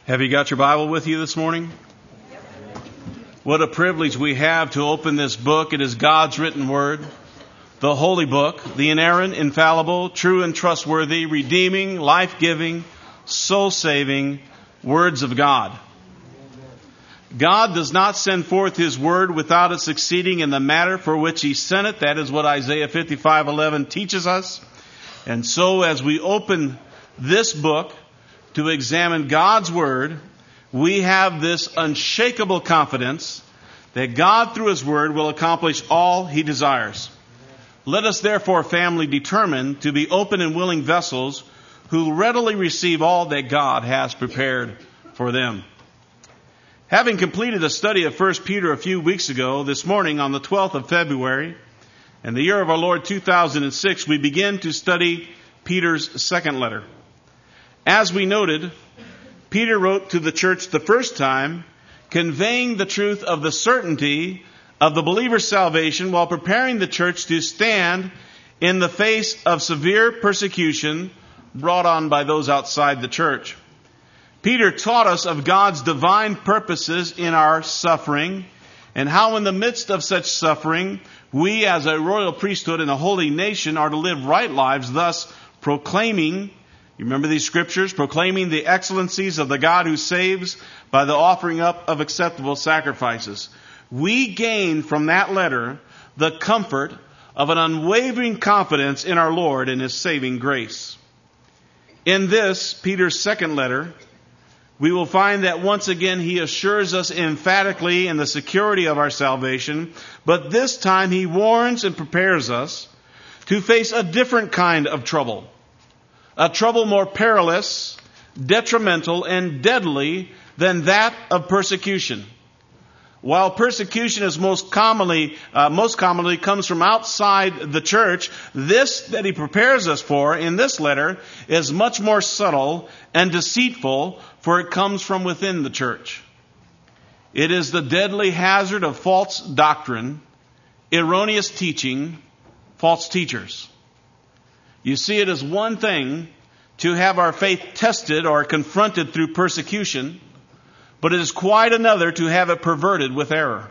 Have you got your Bible with you this morning? What a privilege we have to open this book. It is God's written word, the holy book, the inerrant, infallible, true and trustworthy, redeeming, life-giving, soul-saving words of God. God does not send forth His word without it succeeding in the matter for which He sent it. That is what Isaiah 55:11 teaches us. And so as we open this book to examine God's word, we have this unshakable confidence that God through His word will accomplish all He desires. Let us therefore, family, determine to be open and willing vessels who readily receive all that God has prepared for them. Having completed a study of 1 Peter a few weeks ago, this morning on the 12th of February, in the year of our Lord 2006, we begin to study Peter's second letter. As we noted, Peter wrote to the church the first time, conveying the truth of the certainty of the believer's salvation while preparing the church to stand in the face of severe persecution brought on by those outside the church. Peter taught us of God's divine purposes in our suffering and how in the midst of such suffering, we as a royal priesthood and a holy nation are to live right lives, thus proclaiming, you remember these scriptures, proclaiming the excellencies of the God who saves by the offering up of acceptable sacrifices. We gain from that letter the comfort of an unwavering confidence in our Lord and His saving grace. In this, Peter's second letter, we will find that once again he assures us emphatically in the security of our salvation, but this time he warns and prepares us to face a different kind of trouble. A trouble more perilous, detrimental, and deadly than that of persecution. While persecution is most commonly comes from outside the church, this that he prepares us for in this letter is much more subtle and deceitful, for it comes from within the church. It is the deadly hazard of false doctrine, erroneous teaching, false teachers. You see, it is one thing to have our faith tested or confronted through persecution, but it is quite another to have it perverted with error.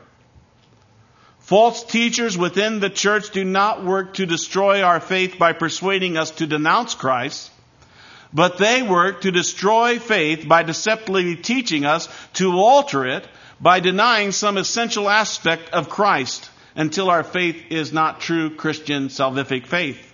False teachers within the church do not work to destroy our faith by persuading us to denounce Christ, but they work to destroy faith by deceptively teaching us to alter it by denying some essential aspect of Christ until our faith is not true Christian salvific faith.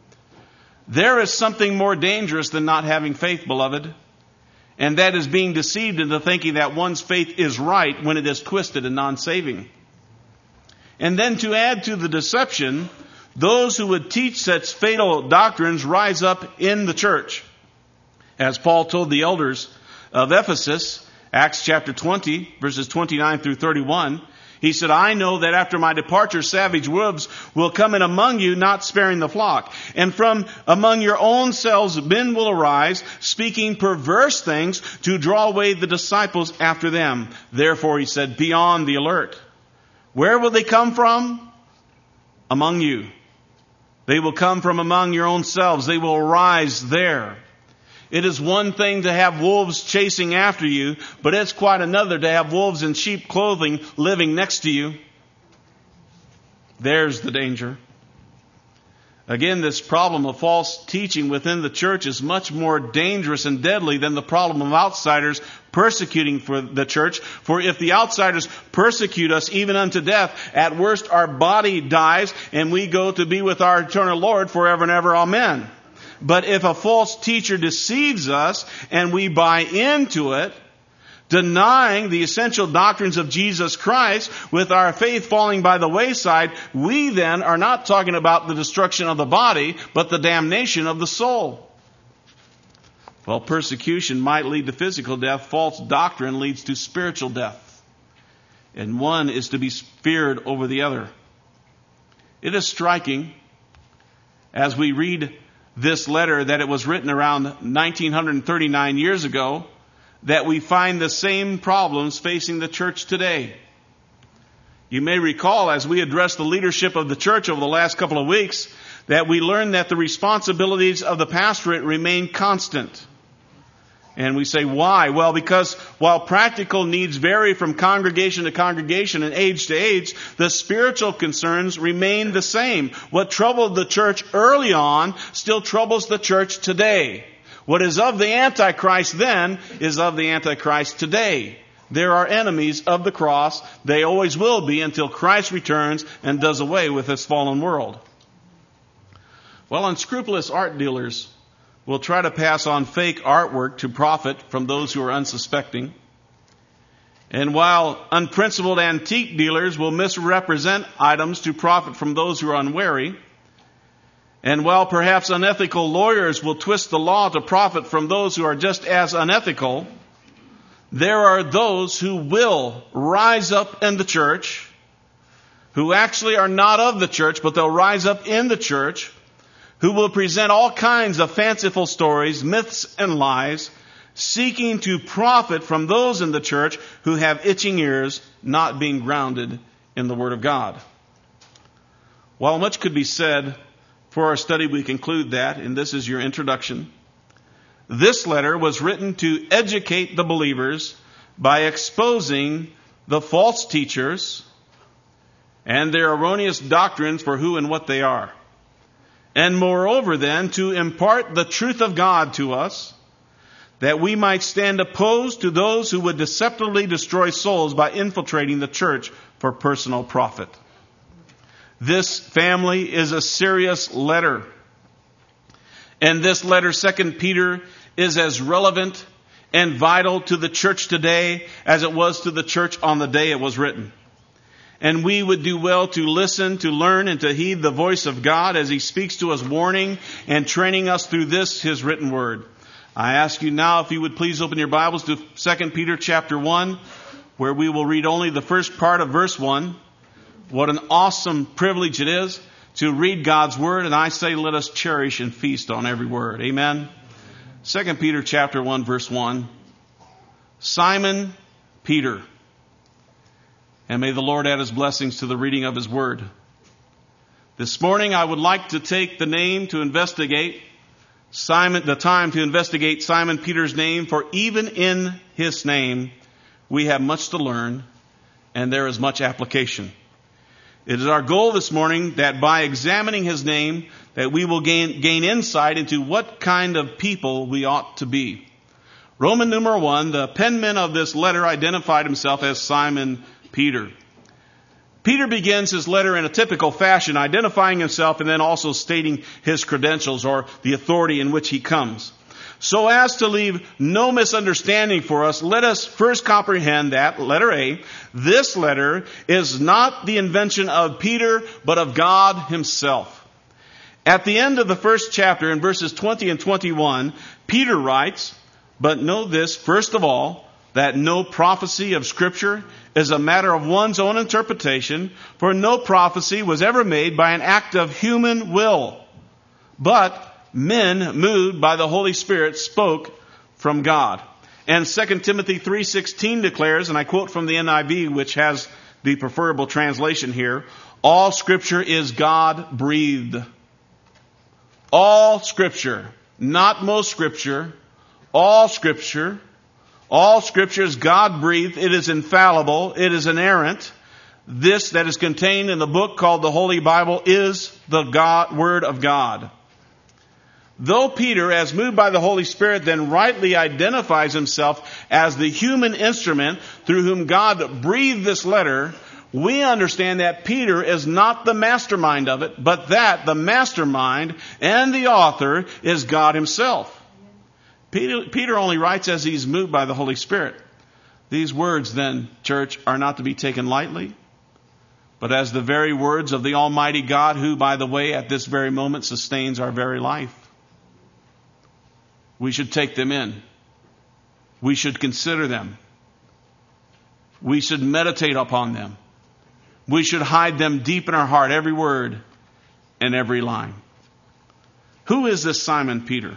There is something more dangerous than not having faith, beloved, and that is being deceived into thinking that one's faith is right when it is twisted and non-saving. And then to add to the deception, those who would teach such fatal doctrines rise up in the church. As Paul told the elders of Ephesus, Acts chapter 20, verses 29 through 31, he said, I know that after my departure, savage wolves will come in among you, not sparing the flock. And from among your own selves, men will arise, speaking perverse things to draw away the disciples after them. Therefore, he said, be on the alert. Where will they come from? Among you. They will come from among your own selves. They will arise there. It is one thing to have wolves chasing after you, but it's quite another to have wolves in sheep clothing living next to you. There's the danger. Again, this problem of false teaching within the church is much more dangerous and deadly than the problem of outsiders persecuting for the church. For if the outsiders persecute us even unto death, at worst our body dies and we go to be with our eternal Lord forever and ever. Amen. But if a false teacher deceives us and we buy into it, denying the essential doctrines of Jesus Christ with our faith falling by the wayside, we then are not talking about the destruction of the body, but the damnation of the soul. While persecution might lead to physical death, false doctrine leads to spiritual death. And one is to be feared over the other. It is striking as we read this letter that it was written around 1939 years ago, that we find the same problems facing the church today. You may recall as we addressed the leadership of the church over the last couple of weeks that we learned that the responsibilities of the pastorate remain constant. And we say, why? Well, because while practical needs vary from congregation to congregation and age to age, the spiritual concerns remain the same. What troubled the church early on still troubles the church today. What is of the Antichrist then is of the Antichrist today. There are enemies of the cross. They always will be until Christ returns and does away with this fallen world. Well, unscrupulous art dealers will try to pass on fake artwork to profit from those who are unsuspecting. And while unprincipled antique dealers will misrepresent items to profit from those who are unwary, and while perhaps unethical lawyers will twist the law to profit from those who are just as unethical, there are those who will rise up in the church, who actually are not of the church, but they'll rise up in the church, who will present all kinds of fanciful stories, myths, and lies, seeking to profit from those in the church who have itching ears, not being grounded in the Word of God. While much could be said for our study, we conclude that, and this is your introduction, this letter was written to educate the believers by exposing the false teachers and their erroneous doctrines for who and what they are. And moreover then, to impart the truth of God to us, that we might stand opposed to those who would deceptively destroy souls by infiltrating the church for personal profit. This, family, is a serious letter. And this letter, 2 Peter, is as relevant and vital to the church today as it was to the church on the day it was written. And we would do well to listen, to learn, and to heed the voice of God as He speaks to us, warning and training us through this, His written word. I ask you now if you would please open your Bibles to 2 Peter chapter 1, where we will read only the first part of verse 1. What an awesome privilege it is to read God's word, and I say let us cherish and feast on every word. Amen. 2 Peter chapter 1, verse 1. Simon Peter. And may the Lord add His blessings to the reading of His word. This morning I would like to take the time to investigate Simon Peter's name, for even in his name we have much to learn and there is much application. It is our goal this morning that by examining his name that we will gain insight into what kind of people we ought to be. Roman numeral 1, the penman of this letter identified himself as Simon Peter. Peter begins his letter in a typical fashion, identifying himself and then also stating his credentials or the authority in which he comes. So as to leave no misunderstanding for us, let us first comprehend that, letter A, this letter is not the invention of Peter, but of God Himself. At the end of the first chapter, in verses 20 and 21, Peter writes, "But know this, first of all, that no prophecy of Scripture is a matter of one's own interpretation, for no prophecy was ever made by an act of human will, but men moved by the Holy Spirit spoke from God." And 2 Timothy 3:16 declares, and I quote from the NIV, which has the preferable translation here, all Scripture is God-breathed. All Scripture, not most Scripture, all Scripture. All Scripture is God-breathed. It is infallible. It is inerrant. This that is contained in the book called the Holy Bible is the Word of God. Though Peter, as moved by the Holy Spirit, then rightly identifies himself as the human instrument through whom God breathed this letter, we understand that Peter is not the mastermind of it, but that the mastermind and the author is God Himself. Peter only writes as he's moved by the Holy Spirit. These words, then, church, are not to be taken lightly, but as the very words of the Almighty God, who, by the way, at this very moment sustains our very life. We should take them in. We should consider them. We should meditate upon them. We should hide them deep in our heart, every word and every line. Who is this Simon Peter?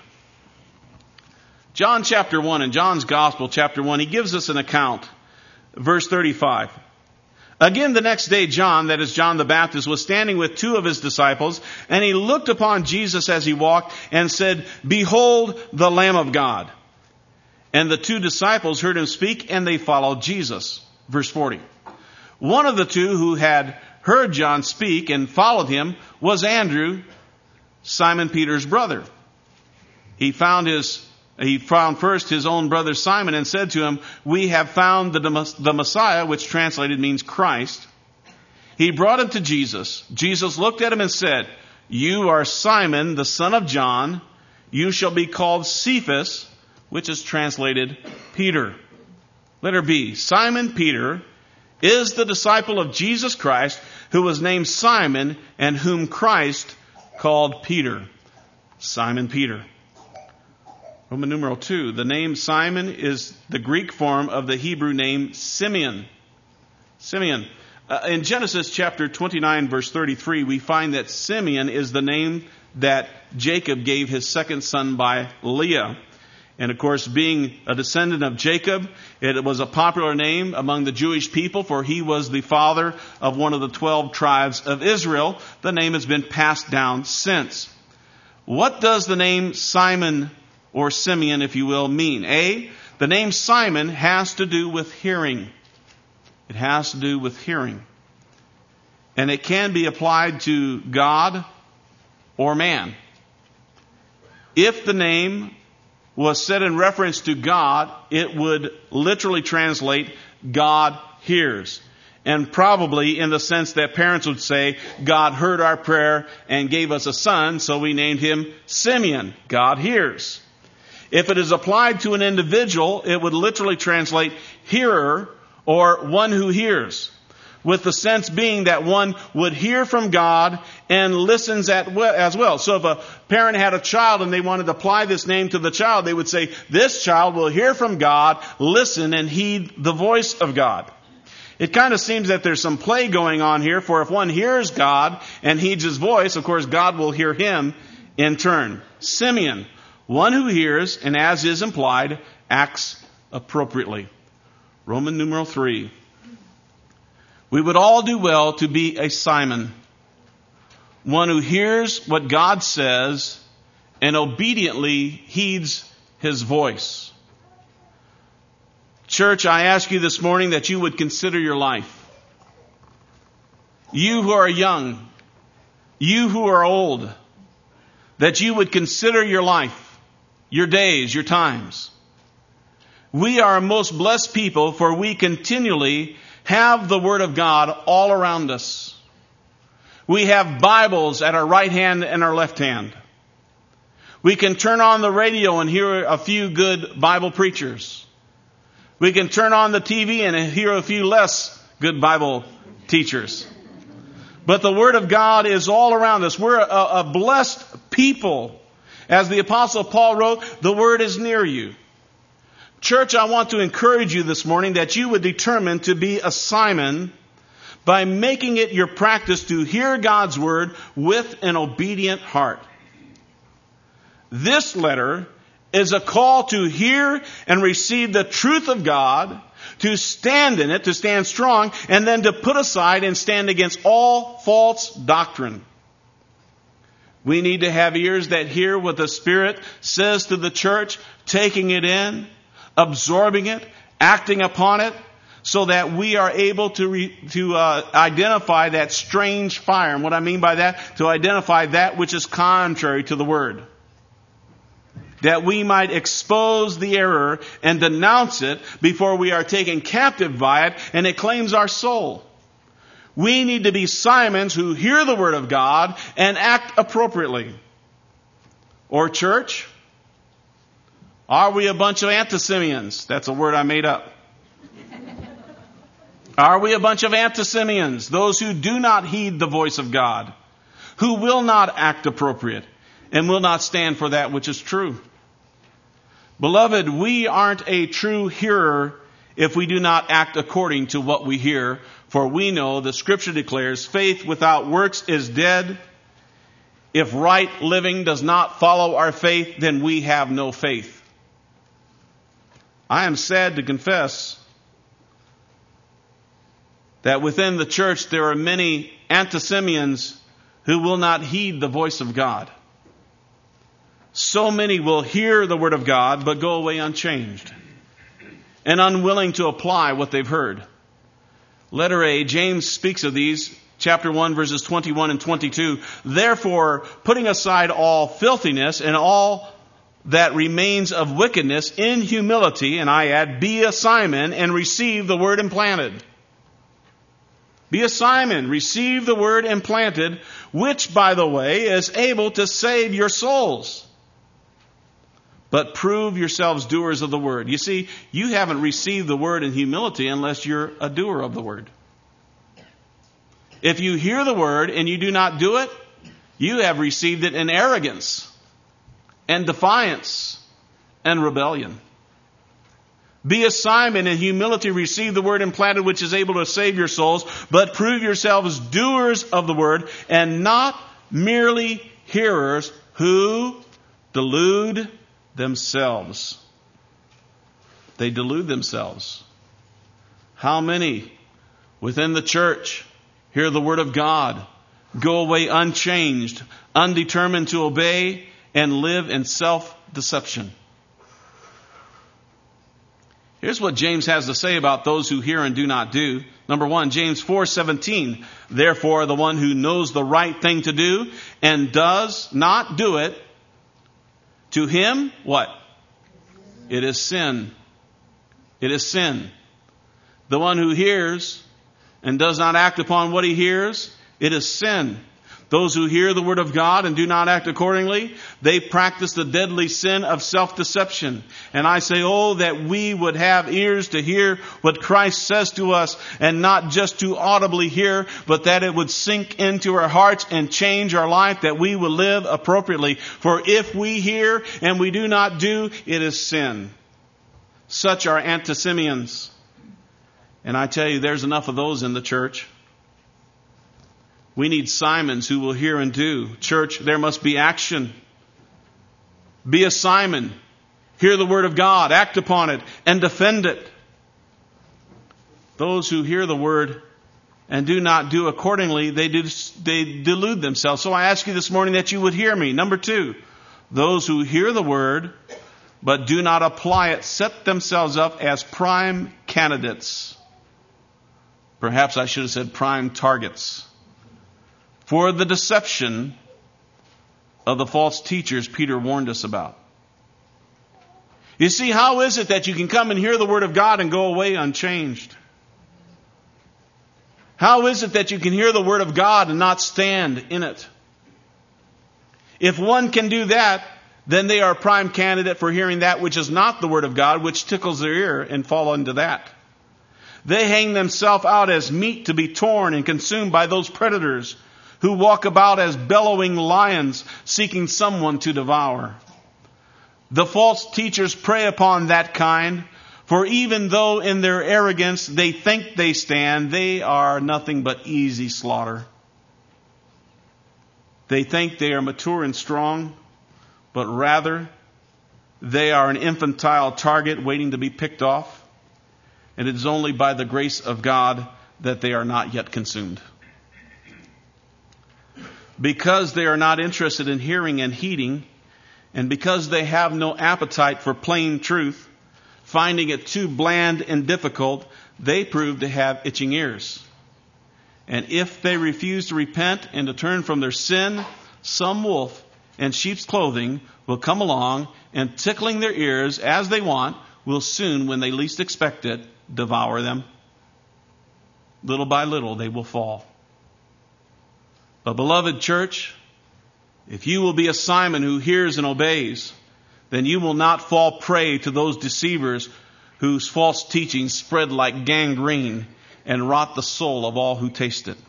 John chapter 1, in John's Gospel, chapter 1, he gives us an account. Verse 35. Again, the next day, John, that is John the Baptist, was standing with two of his disciples, and he looked upon Jesus as he walked and said, "Behold the Lamb of God." And the two disciples heard him speak, and they followed Jesus. Verse 40. One of the two who had heard John speak and followed him was Andrew, Simon Peter's brother. He found first his own brother Simon and said to him, "We have found the Messiah," which translated means Christ. He brought him to Jesus. Jesus looked at him and said, "You are Simon, the son of John. You shall be called Cephas," which is translated Peter. Letter B. Simon Peter is the disciple of Jesus Christ, who was named Simon and whom Christ called Peter. Simon Peter. Roman numeral 2. The name Simon is the Greek form of the Hebrew name Simeon. Simeon. In Genesis chapter 29, verse 33, we find that Simeon is the name that Jacob gave his second son by Leah. And of course, being a descendant of Jacob, it was a popular name among the Jewish people, for he was the father of one of the 12 tribes of Israel. The name has been passed down since. What does the name Simon, or Simeon, if you will, mean? A, the name Simon has to do with hearing. It has to do with hearing. And it can be applied to God or man. If the name was said in reference to God, it would literally translate, God hears. And probably in the sense that parents would say, God heard our prayer and gave us a son, so we named him Simeon. God hears. If it is applied to an individual, it would literally translate hearer, or one who hears, with the sense being that one would hear from God and listens as well. So if a parent had a child and they wanted to apply this name to the child, they would say, this child will hear from God, listen, and heed the voice of God. It kind of seems that there's some play going on here, for if one hears God and heeds his voice, of course God will hear him in turn. Simeon, one who hears and, as is implied, acts appropriately. Roman numeral 3. We would all do well to be a Simon, one who hears what God says and obediently heeds his voice. Church, I ask you this morning that you would consider your life. You who are young, you who are old, that you would consider your life, your days, your times. We are a most blessed people, for we continually have the Word of God all around us. We have Bibles at our right hand and our left hand. We can turn on the radio and hear a few good Bible preachers. We can turn on the TV and hear a few less good Bible teachers. But the Word of God is all around us. We're a blessed people. As the Apostle Paul wrote, the Word is near you. Church, I want to encourage you this morning that you would determine to be a Simon by making it your practice to hear God's Word with an obedient heart. This letter is a call to hear and receive the truth of God, to stand in it, to stand strong, and then to put aside and stand against all false doctrine. We need to have ears that hear what the Spirit says to the church, taking it in, absorbing it, acting upon it, so that we are able to identify that strange fire. And what I mean by that, to identify that which is contrary to the Word. That we might expose the error and denounce it before we are taken captive by it and it claims our soul. We need to be Simons who hear the Word of God and act appropriately. Or church, are we a bunch of Anti-Simeons? That's a word I made up. Are we a bunch of Anti-Simeons, those who do not heed the voice of God, who will not act appropriate and will not stand for that which is true? Beloved, we aren't a true hearer if we do not act according to what we hear, for we know the Scripture declares faith without works is dead. If right living does not follow our faith, then we have no faith. I am sad to confess that within the church there are many Anti-Simeons who will not heed the voice of God. So many will hear the Word of God but go away unchanged. and unwilling to apply what they've heard. Letter A, James speaks of these, chapter 1, verses 21 and 22. Therefore, putting aside all filthiness and all that remains of wickedness, in humility, and I add, be a Simon and receive the word implanted. Be a Simon, receive the word implanted, which, by the way, is able to save your souls. But prove yourselves doers of the word. You see, you haven't received the word in humility unless you're a doer of the word. If you hear the word and you do not do it, you have received it in arrogance and defiance and rebellion. Be a Simon in humility, receive the word implanted, which is able to save your souls, but prove yourselves doers of the word and not merely hearers who delude themselves. They delude themselves. How many within the church hear the word of God, go away unchanged, undetermined to obey, and live in self-deception? Here's what James has to say about those who hear and do not do. Number one, James 4:17. Therefore, the one who knows the right thing to do and does not do it, to him, what? It is sin. It is sin. The one who hears and does not act upon what he hears, it is sin. Those who hear the word of God and do not act accordingly, they practice the deadly sin of self-deception. And I say, oh, that we would have ears to hear what Christ says to us, and not just to audibly hear, but that it would sink into our hearts and change our life, that we would live appropriately. For if we hear and we do not do, it is sin. Such are Anti-Simeons. And I tell you, there's enough of those in the church. We need Simons who will hear and do. Church, there must be action. Be a Simon. Hear the word of God, act upon it, and defend it. Those who hear the word and do not do accordingly, they delude themselves. So I ask you this morning that you would hear me. Number two, those who hear the word but do not apply it set themselves up as prime candidates. Perhaps I should have said prime targets for the deception of the false teachers Peter warned us about. You see, how is it that you can come and hear the word of God and go away unchanged? How is it that you can hear the word of God and not stand in it? If one can do that, then they are a prime candidate for hearing that which is not the word of God, which tickles their ear, and fall into that. They hang themselves out as meat to be torn and consumed by those predators who walk about as bellowing lions, seeking someone to devour. The false teachers prey upon that kind, for even though in their arrogance they think they stand, they are nothing but easy slaughter. They think they are mature and strong, but rather they are an infantile target waiting to be picked off. And it is only by the grace of God that they are not yet consumed. Because they are not interested in hearing and heeding, and because they have no appetite for plain truth, finding it too bland and difficult, they prove to have itching ears. And if they refuse to repent and to turn from their sin, some wolf in sheep's clothing will come along and, tickling their ears as they want, will soon, when they least expect it, devour them. Little by little they will fall. But beloved church, if you will be a Simon who hears and obeys, then you will not fall prey to those deceivers whose false teachings spread like gangrene and rot the soul of all who taste it.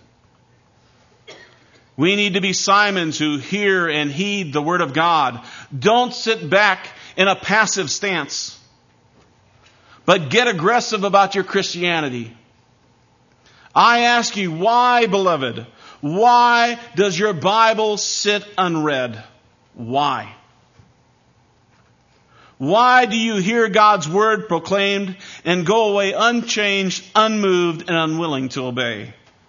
We need to be Simons who hear and heed the word of God. Don't sit back in a passive stance, but get aggressive about your Christianity. I ask you, why, beloved? Why does your Bible sit unread? Why? Why do you hear God's word proclaimed and go away unchanged, unmoved, and unwilling to obey?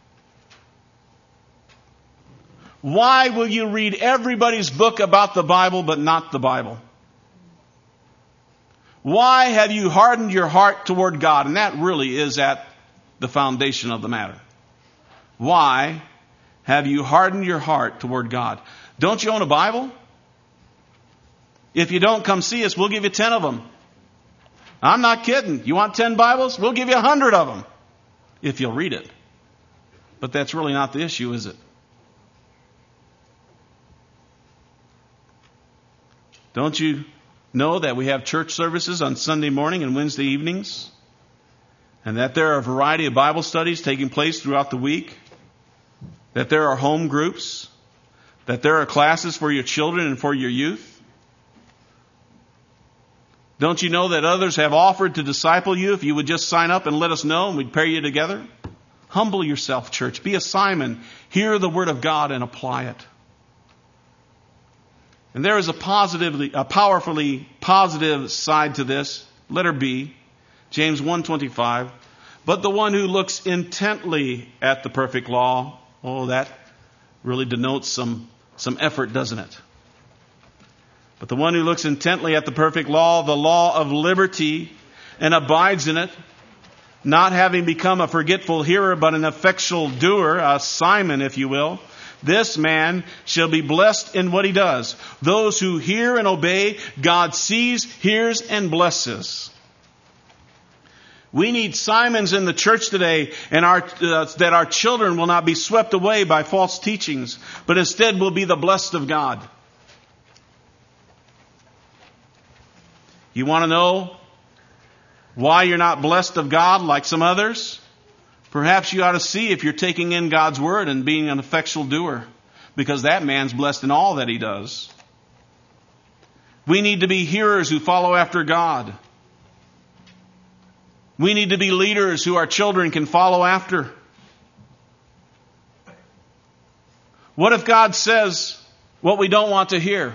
Why will you read everybody's book about the Bible but not the Bible? Why have you hardened your heart toward God? And that really is at the foundation of the matter. Why have you hardened your heart toward God? Don't you own a Bible? If you don't, come see us. We'll give you 10 of them. I'm not kidding. You want 10 Bibles? We'll give you 100 of them if you'll read it. But that's really not the issue, is it? Don't you know that we have church services on Sunday morning and Wednesday evenings? And that there are a variety of Bible studies taking place throughout the week? That there are home groups? That there are classes for your children and for your youth? Don't you know that others have offered to disciple you if you would just sign up and let us know and we'd pair you together? Humble yourself, church. Be a Simon. Hear the Word of God and apply it. And there is a powerfully positive side to this. Letter B, James 1:25. But the one who looks intently at the perfect law, that really denotes some effort, doesn't it? But the one who looks intently at the perfect law, the law of liberty, and abides in it, not having become a forgetful hearer, but an effectual doer, a Simon, if you will, this man shall be blessed in what he does. Those who hear and obey, God sees, hears, and blesses. We need Simons in the church today, and that our children will not be swept away by false teachings, but instead will be the blessed of God. You want to know why you're not blessed of God like some others? Perhaps you ought to see if you're taking in God's Word and being an effectual doer, because that man's blessed in all that he does. We need to be hearers who follow after God. We need to be leaders who our children can follow after. What if God says what we don't want to hear?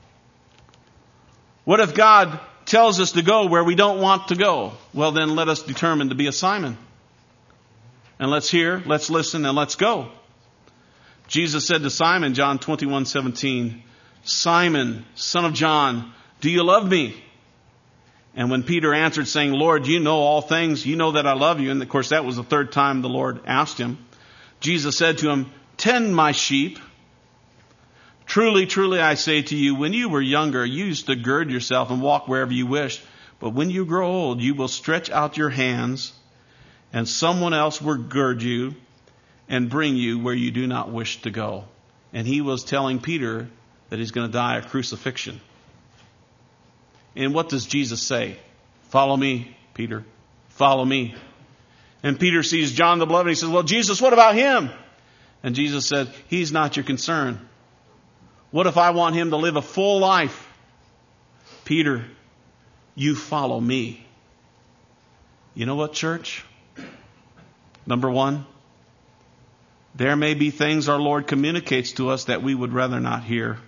What if God tells us to go where we don't want to go? Well, then let us determine to be a Simon. And let's hear, let's listen, and let's go. Jesus said to Simon, John 21:17, Simon, son of John, do you love me? And when Peter answered, saying, Lord, you know all things. You know that I love you. And of course, that was the third time the Lord asked him. Jesus said to him, tend my sheep. Truly, truly, I say to you, when you were younger, you used to gird yourself and walk wherever you wished. But when you grow old, you will stretch out your hands, and someone else will gird you and bring you where you do not wish to go. And he was telling Peter that he's going to die a crucifixion. And what does Jesus say? Follow me, Peter. Follow me. And Peter sees John the Beloved and he says, well, Jesus, what about him? And Jesus said, he's not your concern. What if I want him to live a full life? Peter, you follow me. You know what, church? Number one, there may be things our Lord communicates to us that we would rather not hear.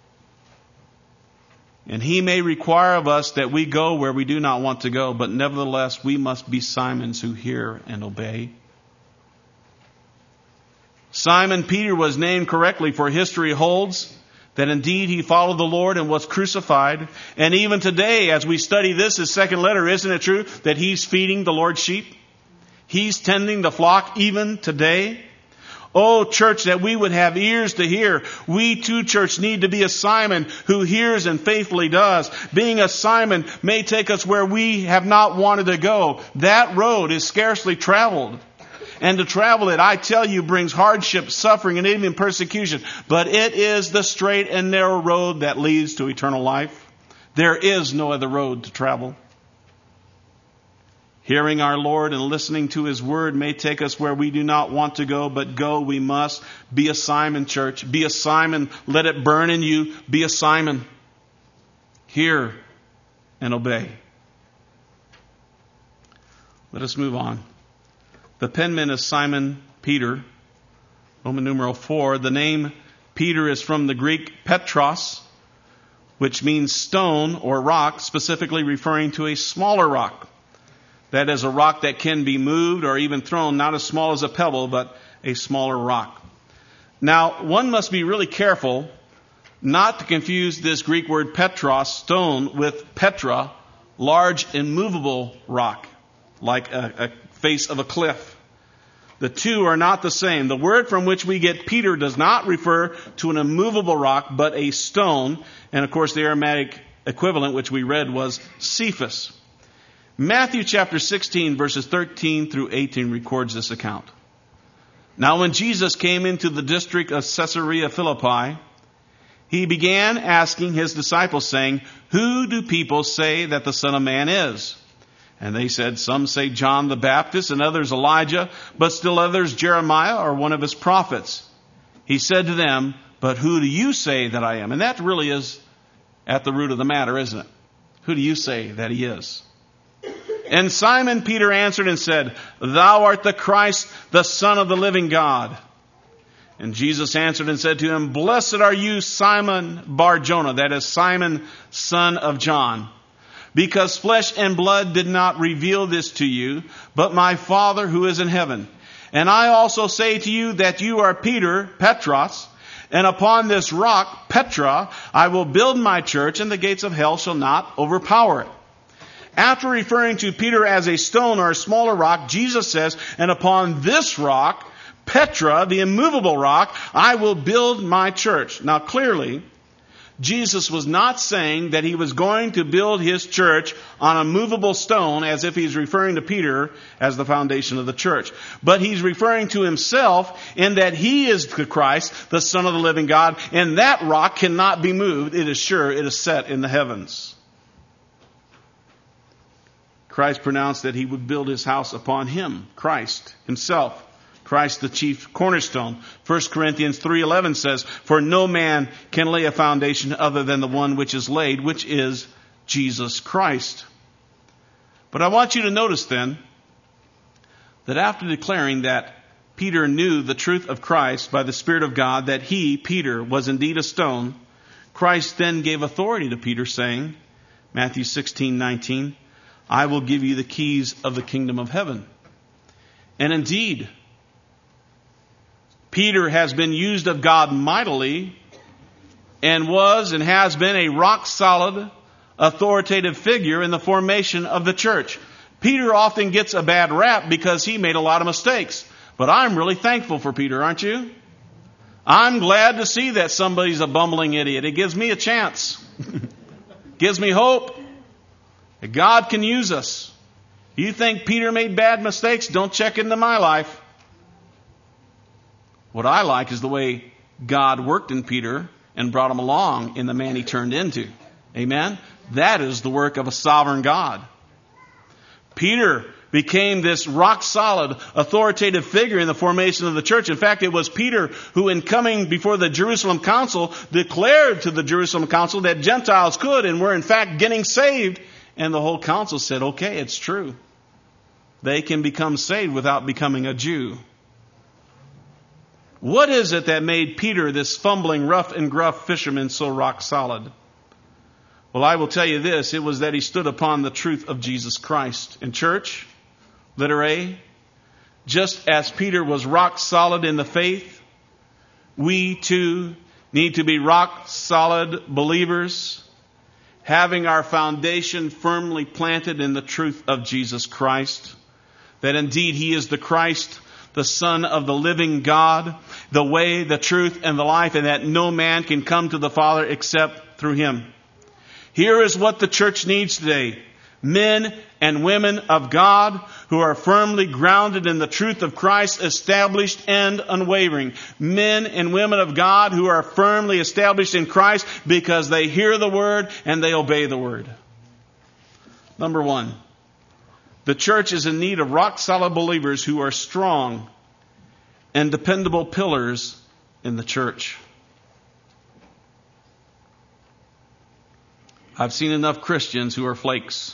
And he may require of us that we go where we do not want to go, but nevertheless we must be Simons who hear and obey. Simon Peter was named correctly, for history holds that indeed he followed the Lord and was crucified. And even today, as we study this, his second letter, isn't it true that he's feeding the Lord's sheep? He's tending the flock even today. Oh, church, that we would have ears to hear. We too, church, need to be a Simon who hears and faithfully does. Being a Simon may take us where we have not wanted to go. That road is scarcely traveled. And to travel it, I tell you, brings hardship, suffering, and even persecution. But it is the straight and narrow road that leads to eternal life. There is no other road to travel. Hearing our Lord and listening to His Word may take us where we do not want to go, but go we must. Be a Simon, church. Be a Simon. Let it burn in you. Be a Simon. Hear and obey. Let us move on. The penman is Simon Peter, Roman numeral 4. The name Peter is from the Greek Petros, which means stone or rock, specifically referring to a smaller rock. That is a rock that can be moved or even thrown, not as small as a pebble, but a smaller rock. Now, one must be really careful not to confuse this Greek word Petros, stone, with Petra, large immovable rock, like a face of a cliff. The two are not the same. The word from which we get Peter does not refer to an immovable rock, but a stone. And of course, the Aramaic equivalent, which we read, was Cephas. Matthew chapter 16, verses 13 through 18 records this account. Now when Jesus came into the district of Caesarea Philippi, he began asking his disciples, saying, "Who do people say that the Son of Man is?" And they said, "Some say John the Baptist, and others Elijah, but still others Jeremiah or one of his prophets." He said to them, "But who do you say that I am?" And that really is at the root of the matter, isn't it? Who do you say that he is? And Simon Peter answered and said, "Thou art the Christ, the Son of the living God." And Jesus answered and said to him, "Blessed are you, Simon Bar-Jonah," that is Simon, son of John, "because flesh and blood did not reveal this to you, but my Father who is in heaven. And I also say to you that you are Peter, Petros, and upon this rock, Petra, I will build my church, and the gates of hell shall not overpower it." After referring to Peter as a stone or a smaller rock, Jesus says, "And upon this rock, Petra, the immovable rock, I will build my church." Now clearly, Jesus was not saying that he was going to build his church on a movable stone as if he's referring to Peter as the foundation of the church. But he's referring to himself in that he is the Christ, the Son of the living God, and that rock cannot be moved. It is sure, it is set in the heavens. Christ pronounced that he would build his house upon him, Christ himself. Christ the chief cornerstone. 1 Corinthians 3:11 says, "For no man can lay a foundation other than the one which is laid, which is Jesus Christ." But I want you to notice then that after declaring that Peter knew the truth of Christ by the Spirit of God, that he, Peter, was indeed a stone, Christ then gave authority to Peter, saying, Matthew 16:19, "I will give you the keys of the kingdom of heaven." And indeed, Peter has been used of God mightily and was and has been a rock-solid, authoritative figure in the formation of the church. Peter often gets a bad rap because he made a lot of mistakes. But I'm really thankful for Peter, aren't you? I'm glad to see that somebody's a bumbling idiot. It gives me a chance. Gives me hope that God can use us. You think Peter made bad mistakes? Don't check into my life. What I like is the way God worked in Peter and brought him along in the man he turned into. Amen? That is the work of a sovereign God. Peter became this rock-solid, authoritative figure in the formation of the church. In fact, it was Peter who, in coming before the Jerusalem council, declared to the Jerusalem council that Gentiles could and were in fact getting saved. And the whole council said, okay, it's true. They can become saved without becoming a Jew. What is it that made Peter, this fumbling, rough and gruff fisherman, so rock solid? Well, I will tell you this. It was that he stood upon the truth of Jesus Christ. In church, letter A, just as Peter was rock solid in the faith, we too need to be rock solid believers, having our foundation firmly planted in the truth of Jesus Christ. That indeed he is the Christ, the Son of the living God, the way, the truth, and the life, and that no man can come to the Father except through him. Here is what the church needs today. Men and women of God who are firmly grounded in the truth of Christ, established and unwavering. Men and women of God who are firmly established in Christ because they hear the Word and they obey the Word. Number one, the church is in need of rock-solid believers who are strong and dependable pillars in the church. I've seen enough Christians who are flakes.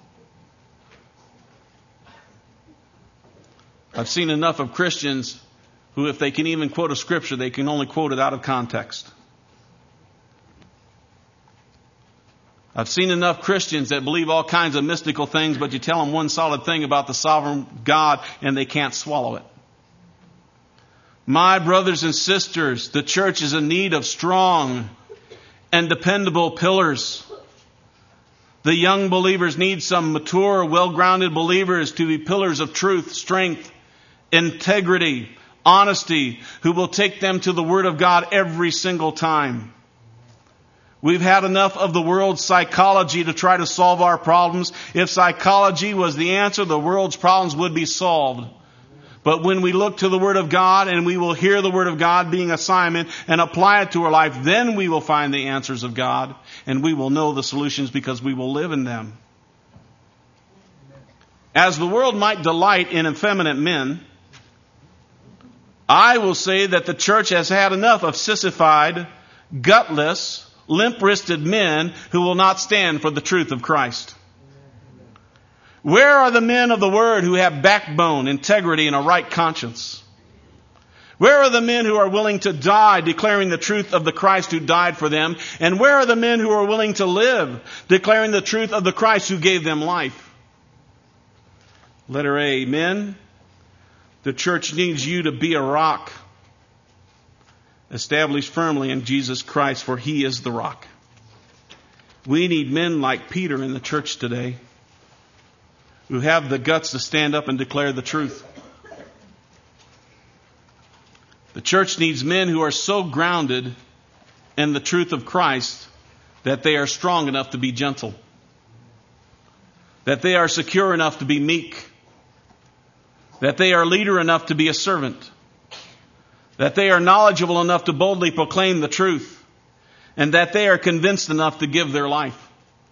I've seen enough of Christians who, if they can even quote a scripture, they can only quote it out of context. I've seen enough Christians that believe all kinds of mystical things, but you tell them one solid thing about the sovereign God and they can't swallow it. My brothers and sisters, the church is in need of strong and dependable pillars. The young believers need some mature, well-grounded believers to be pillars of truth, strength, integrity, honesty, who will take them to the Word of God every single time. We've had enough of the world's psychology to try to solve our problems. If psychology was the answer, the world's problems would be solved. But when we look to the Word of God and we will hear the Word of God being assignment and apply it to our life, then we will find the answers of God and we will know the solutions because we will live in them. As the world might delight in effeminate men, I will say that the church has had enough of sissified, gutless, limp-wristed men who will not stand for the truth of Christ. Where are the men of the Word who have backbone, integrity, and a right conscience? Where are the men who are willing to die declaring the truth of the Christ who died for them? And where are the men who are willing to live declaring the truth of the Christ who gave them life? Letter A, men, the church needs you to be a rock established firmly in Jesus Christ, for He is the rock. We need men like Peter in the church today who have the guts to stand up and declare the truth. The church needs men who are so grounded in the truth of Christ that they are strong enough to be gentle, that they are secure enough to be meek, that they are leader enough to be a servant, that they are knowledgeable enough to boldly proclaim the truth, and that they are convinced enough to give their life.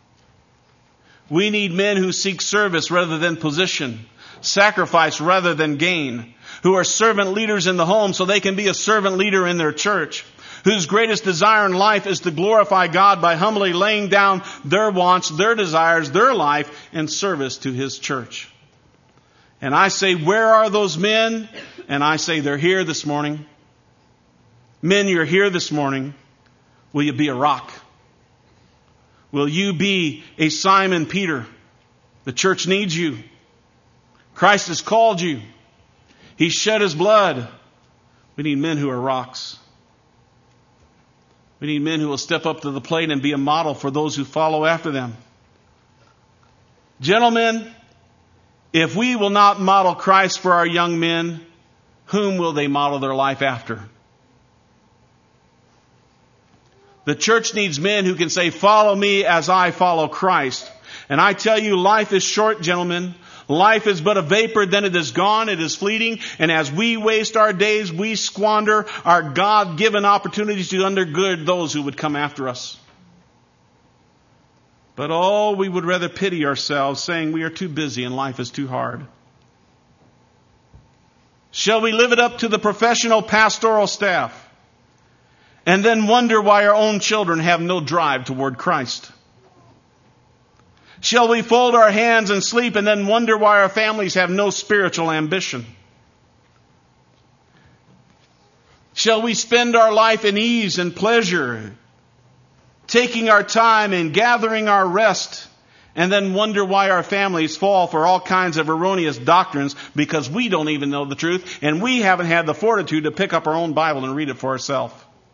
We need men who seek service rather than position, sacrifice rather than gain, who are servant leaders in the home so they can be a servant leader in their church, whose greatest desire in life is to glorify God by humbly laying down their wants, their desires, their life in service to His church. And I say, where are those men? And I say, they're here this morning. Men, you're here this morning. Will you be a rock? Will you be a Simon Peter? The church needs you. Christ has called you. He shed His blood. We need men who are rocks. We need men who will step up to the plate and be a model for those who follow after them. Gentlemen, if we will not model Christ for our young men, whom will they model their life after? The church needs men who can say, follow me as I follow Christ. And I tell you, life is short, gentlemen. Life is but a vapor, then it is gone, it is fleeting. And as we waste our days, we squander our God-given opportunities to undergird those who would come after us. But oh, we would rather pity ourselves, saying we are too busy and life is too hard. Shall we live it up to the professional pastoral staff and then wonder why our own children have no drive toward Christ? Shall we fold our hands and sleep and then wonder why our families have no spiritual ambition? Shall we spend our life in ease and pleasure, taking our time and gathering our rest, and then wonder why our families fall for all kinds of erroneous doctrines because we don't even know the truth and we haven't had the fortitude to pick up our own Bible and read it for ourselves?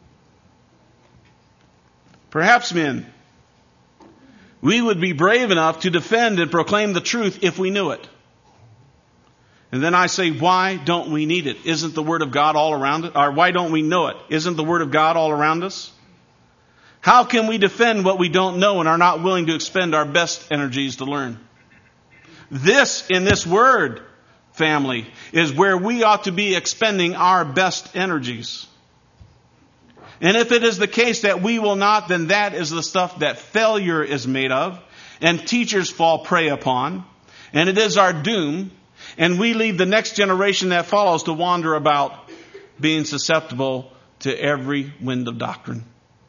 Perhaps, men, we would be brave enough to defend and proclaim the truth if we knew it. And then I say, why don't we need it? Isn't the Word of God all around it? Or why don't we know it? Isn't the Word of God all around us? How can we defend what we don't know and are not willing to expend our best energies to learn? In this Word, family, is where we ought to be expending our best energies. And if it is the case that we will not, then that is the stuff that failure is made of, and teachers fall prey upon, and it is our doom, and we leave the next generation that follows to wander about being susceptible to every wind of doctrine.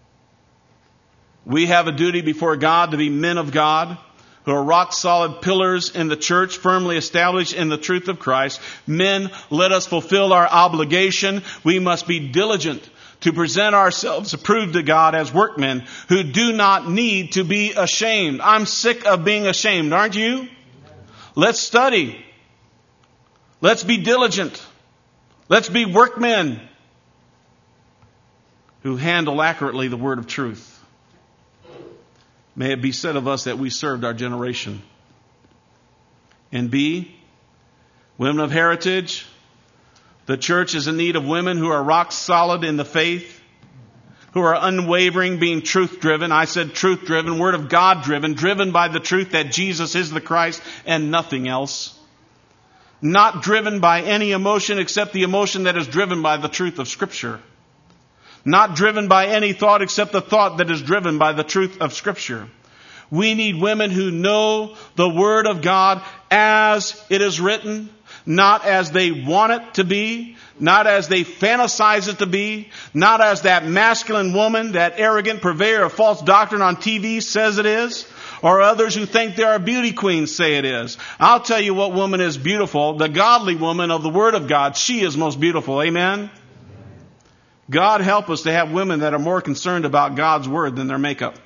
We have a duty before God to be men of God who are rock-solid pillars in the church, firmly established in the truth of Christ. Men, let us fulfill our obligation. We must be diligent to present ourselves approved to God as workmen who do not need to be ashamed. I'm sick of being ashamed, aren't you? Let's study. Let's be diligent. Let's be workmen who handle accurately the word of truth. may it be said of us that we served our generation. And B, women of heritage, the church is in need of women who are rock solid in the faith, who are unwavering, being truth-driven. I said truth-driven, Word of God-driven, driven by the truth that Jesus is the Christ and nothing else. Not driven by any emotion except the emotion that is driven by the truth of Scripture. Not driven by any thought except the thought that is driven by the truth of Scripture. We need women who know the Word of God as it is written, not as they want it to be, not as they fantasize it to be, not as that masculine woman, that arrogant purveyor of false doctrine on TV says it is, or others who think they are beauty queens say it is. I'll tell you what woman is beautiful. The godly woman of the Word of God, she is most beautiful. Amen? God help us to have women that are more concerned about God's Word than their makeup.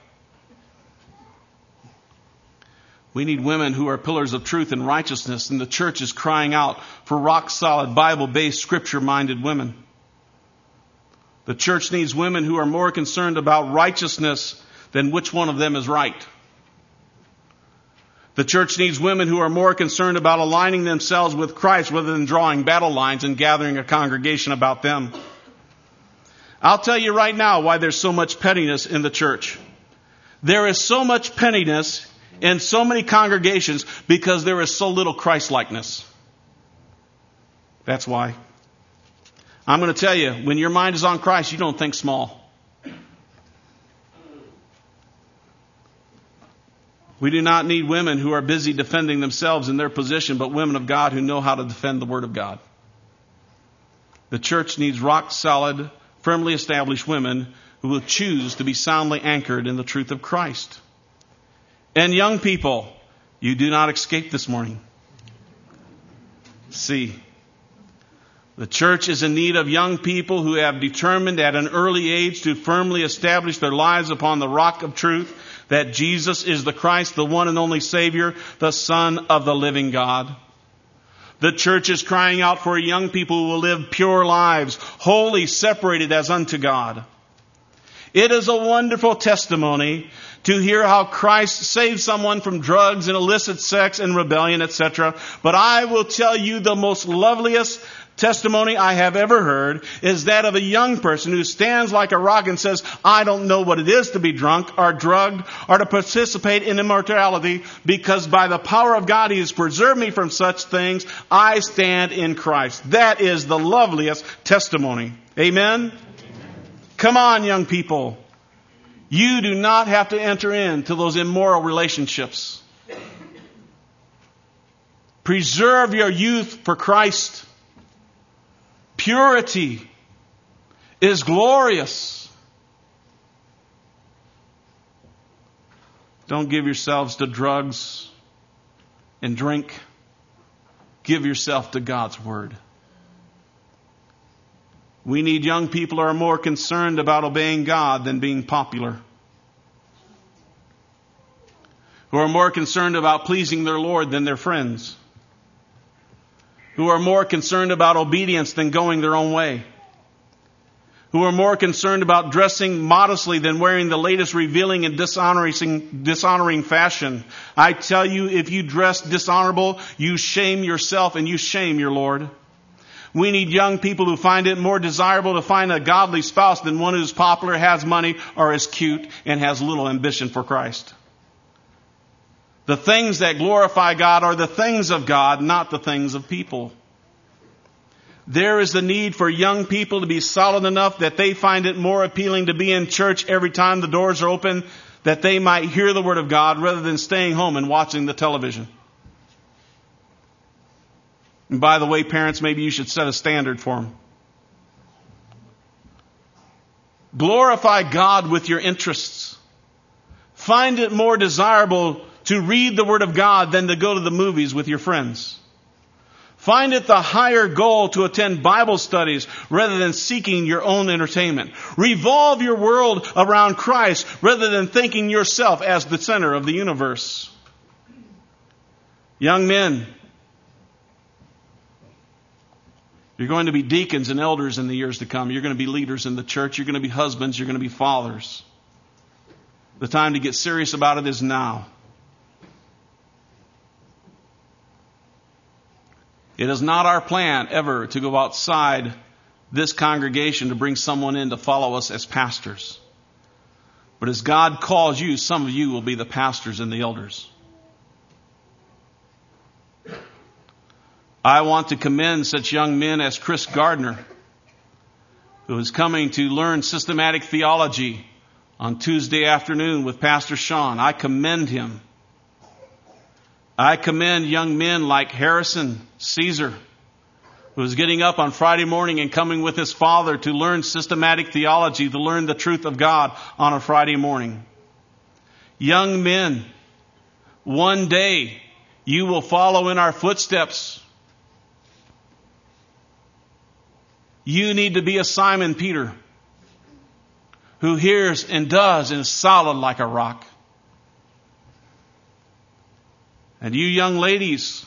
We need women who are pillars of truth and righteousness, and the church is crying out for rock-solid, Bible-based, Scripture-minded women. The church needs women who are more concerned about righteousness than which one of them is right. The church needs women who are more concerned about aligning themselves with Christ rather than drawing battle lines and gathering a congregation about them. I'll tell you right now why there's so much pettiness in the church. There is so much pettiness in so many congregations because there is so little Christ-likeness. That's why. I'm going to tell you, when your mind is on Christ, you don't think small. We do not need women who are busy defending themselves in their position, but women of God who know how to defend the Word of God. The church needs rock-solid, firmly established women who will choose to be soundly anchored in the truth of Christ. And young people, you do not escape this morning. See, the church is in need of young people who have determined at an early age to firmly establish their lives upon the rock of truth, that Jesus is the Christ, the one and only Savior, the Son of the living God. The church is crying out for young people who will live pure lives, wholly separated as unto God. It is a wonderful testimony to hear how Christ saved someone from drugs and illicit sex and rebellion, etc. But I will tell you the most loveliest testimony I have ever heard is that of a young person who stands like a rock and says, I don't know what it is to be drunk or drugged or to participate in immorality, because by the power of God He has preserved me from such things. I stand in Christ. That is the loveliest testimony. Amen? Come on, young people. You do not have to enter into those immoral relationships. Preserve your youth for Christ. Purity is glorious. Don't give yourselves to drugs and drink. Give yourself to God's Word. We need young people who are more concerned about obeying God than being popular. Who are more concerned about pleasing their Lord than their friends. Who are more concerned about obedience than going their own way. Who are more concerned about dressing modestly than wearing the latest revealing and dishonoring fashion. I tell you, if you dress dishonorable, you shame yourself and you shame your Lord. We need young people who find it more desirable to find a godly spouse than one who's popular, has money, or is cute, and has little ambition for Christ. The things that glorify God are the things of God, not the things of people. There is the need for young people to be solid enough that they find it more appealing to be in church every time the doors are open, that they might hear the Word of God rather than staying home and watching the television. And by the way, parents, maybe you should set a standard for them. Glorify God with your interests. Find it more desirable to read the Word of God than to go to the movies with your friends. Find it the higher goal to attend Bible studies rather than seeking your own entertainment. Revolve your world around Christ rather than thinking yourself as the center of the universe. Young men, you're going to be deacons and elders in the years to come. You're going to be leaders in the church. You're going to be husbands. You're going to be fathers. The time to get serious about it is now. It is not our plan ever to go outside this congregation to bring someone in to follow us as pastors. But as God calls you, some of you will be the pastors and the elders. I want to commend such young men as Chris Gardner, who is coming to learn systematic theology on Tuesday afternoon with Pastor Sean. I commend him. I commend young men like Harrison Caesar, who is getting up on Friday morning and coming with his father to learn systematic theology, to learn the truth of God on a Friday morning. Young men, one day you will follow in our footsteps. You need to be a Simon Peter, who hears and does and is solid like a rock. And you young ladies,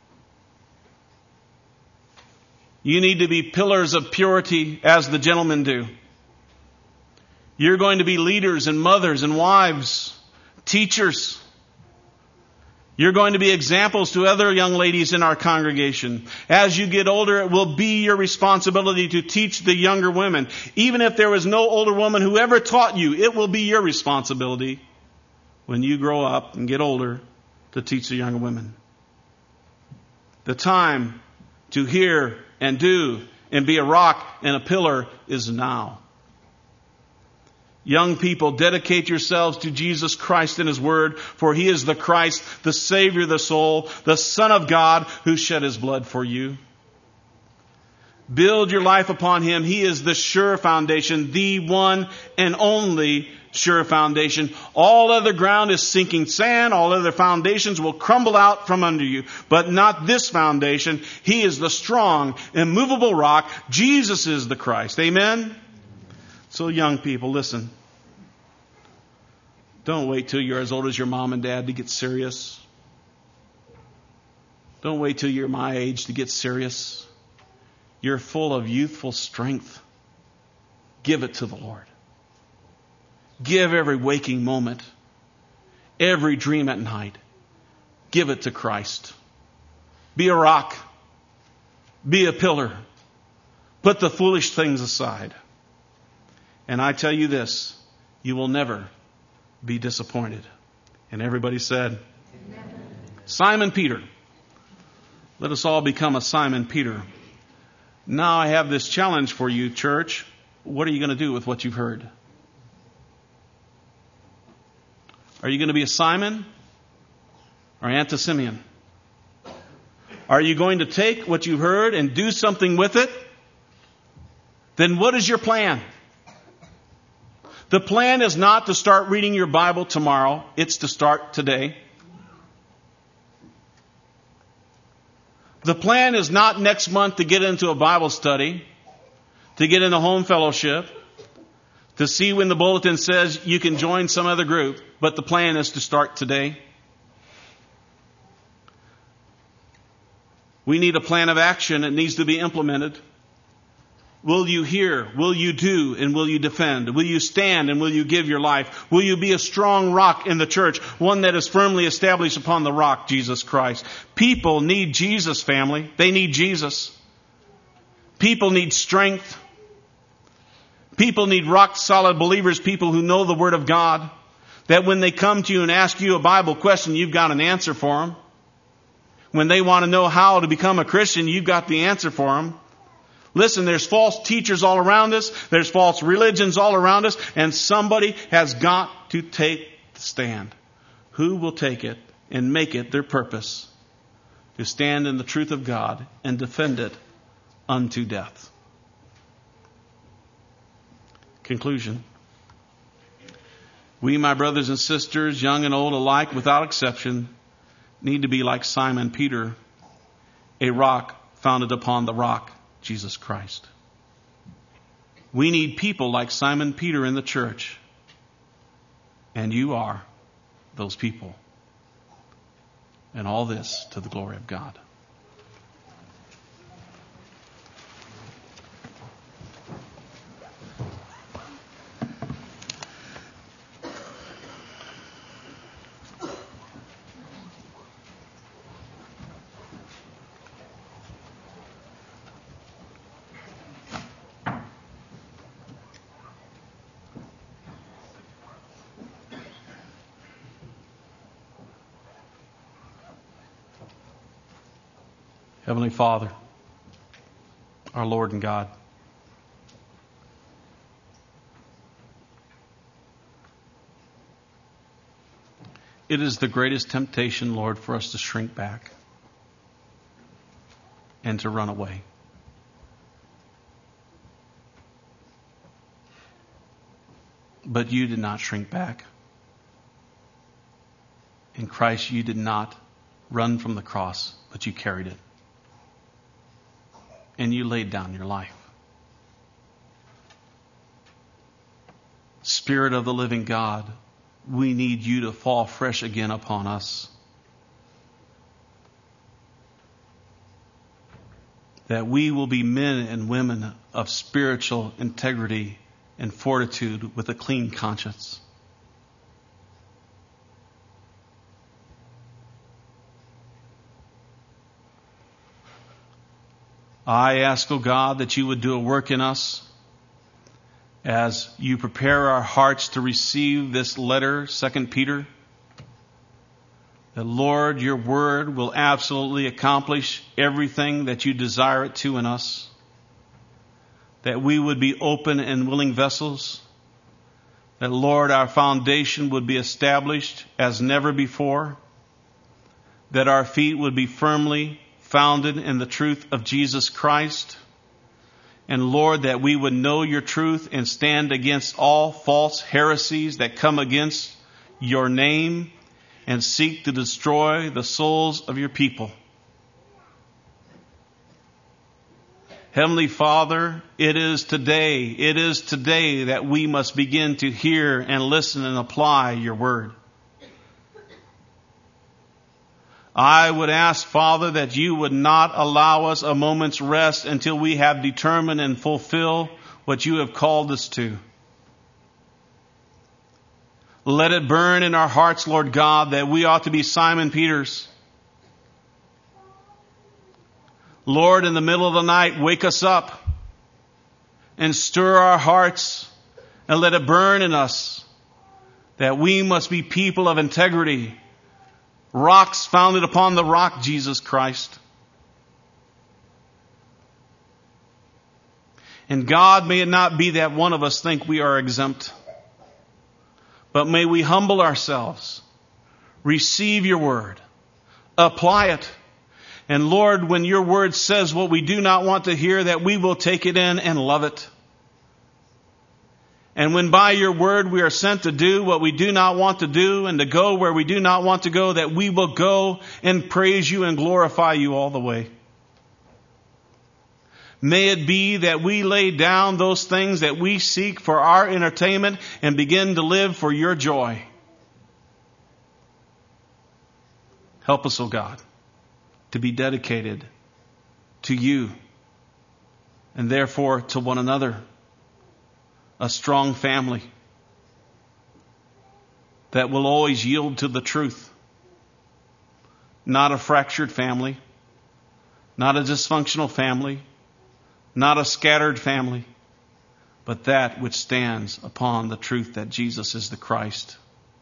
you need to be pillars of purity as the gentlemen do. You're going to be leaders and mothers and wives, teachers. You're going to be examples to other young ladies in our congregation. As you get older, it will be your responsibility to teach the younger women. Even if there was no older woman who ever taught you, it will be your responsibility when you grow up and get older to teach the younger women. The time to hear and do and be a rock and a pillar is now. Young people, dedicate yourselves to Jesus Christ and His Word, for He is the Christ, the Savior of the soul, the Son of God, who shed His blood for you. Build your life upon Him. He is the sure foundation, the one and only sure foundation. All other ground is sinking sand. All other foundations will crumble out from under you. But not this foundation. He is the strong, immovable rock. Jesus is the Christ. Amen? So young people, listen. Don't wait till you're as old as your mom and dad to get serious. Don't wait till you're my age to get serious. You're full of youthful strength. Give it to the Lord. Give every waking moment, every dream at night. Give it to Christ. Be a rock. Be a pillar. Put the foolish things aside. And I tell you this, you will never be disappointed. And everybody said, Amen. Simon Peter. Let us all become a Simon Peter. Now I have this challenge for you, church. What are you going to do with what you've heard? Are you going to be a Simon or Aunt Simeon? Are you going to take what you've heard and do something with it? Then what is your plan? The plan is not to start reading your Bible tomorrow. It's to start today. The plan is not next month to get into a Bible study, to get into home fellowship, to see when the bulletin says you can join some other group. But the plan is to start today. We need a plan of action. It needs to be implemented. Will you hear? Will you do? And will you defend? Will you stand and will you give your life? Will you be a strong rock in the church, one that is firmly established upon the rock, Jesus Christ? People need Jesus, family. They need Jesus. People need strength. People need rock-solid believers, people who know the Word of God, that when they come to you and ask you a Bible question, you've got an answer for them. When they want to know how to become a Christian, you've got the answer for them. Listen, there's false teachers all around us. There's false religions all around us. And somebody has got to take the stand. Who will take it and make it their purpose to stand in the truth of God and defend it unto death? Conclusion. We, my brothers and sisters, young and old alike, without exception, need to be like Simon Peter, a rock founded upon the rock, Jesus Christ. We need people like Simon Peter in the church. And you are those people. And all this to the glory of God. Heavenly Father, our Lord and God, it is the greatest temptation, Lord, for us to shrink back and to run away. But you did not shrink back. In Christ, you did not run from the cross, but you carried it. And you laid down your life. Spirit of the living God, we need you to fall fresh again upon us. That we will be men and women of spiritual integrity and fortitude with a clean conscience. I ask, O God, that you would do a work in us as you prepare our hearts to receive this letter, 2 Peter. That, Lord, your word will absolutely accomplish everything that you desire it to in us. That we would be open and willing vessels. That, Lord, our foundation would be established as never before. That our feet would be firmly founded in the truth of Jesus Christ. And Lord, that we would know your truth and stand against all false heresies that come against your name and seek to destroy the souls of your people. Heavenly Father, it is today that we must begin to hear and listen and apply your word. I would ask, Father, that you would not allow us a moment's rest until we have determined and fulfill what you have called us to. Let it burn in our hearts, Lord God, that we ought to be Simon Peters. Lord, in the middle of the night, wake us up and stir our hearts and let it burn in us that we must be people of integrity. Rocks founded upon the rock, Jesus Christ. And God, may it not be that one of us think we are exempt, but may we humble ourselves, receive your word, apply it. And Lord, when your word says what we do not want to hear, that we will take it in and love it. And when by your word we are sent to do what we do not want to do and to go where we do not want to go, that we will go and praise you and glorify you all the way. May it be that we lay down those things that we seek for our entertainment and begin to live for your joy. Help us, O God, to be dedicated to you and therefore to one another. A strong family that will always yield to the truth. Not a fractured family, not a dysfunctional family, not a scattered family, but that which stands upon the truth that Jesus is the Christ.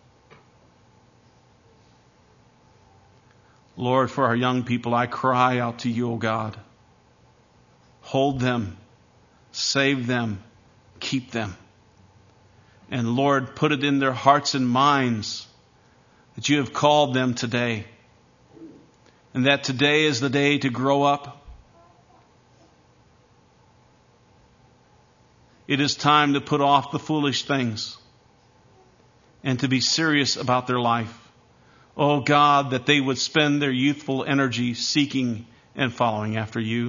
Lord, for our young people, I cry out to you, O God. Hold them, save them, keep them. And Lord, put it in their hearts and minds that you have called them today. And that today is the day to grow up. It is time to put off the foolish things and to be serious about their life. Oh God, that they would spend their youthful energy seeking and following after you.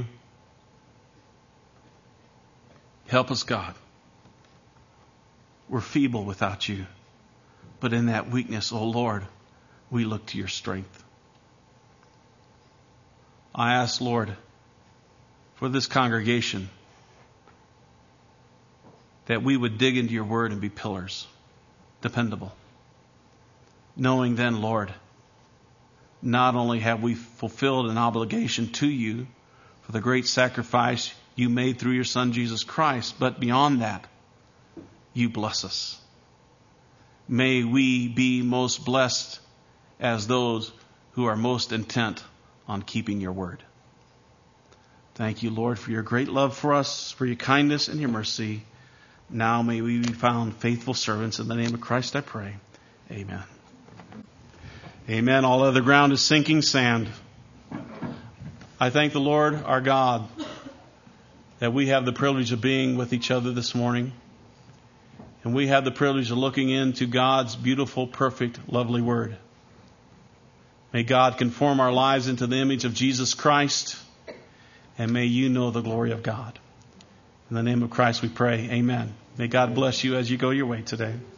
Help us, God. We're feeble without you. But in that weakness, oh Lord, we look to your strength. I ask, Lord, for this congregation, that we would dig into your word and be pillars, dependable. Knowing then, Lord, not only have we fulfilled an obligation to you for the great sacrifice you made through your Son, Jesus Christ, but beyond that, you bless us. May we be most blessed as those who are most intent on keeping your word. Thank you, Lord, for your great love for us, for your kindness and your mercy. Now may we be found faithful servants. In the name of Christ I pray. Amen. Amen. All other ground is sinking sand. I thank the Lord our God that we have the privilege of being with each other this morning. And we have the privilege of looking into God's beautiful, perfect, lovely Word. May God conform our lives into the image of Jesus Christ. And may you know the glory of God. In the name of Christ we pray. Amen. May God bless you as you go your way today.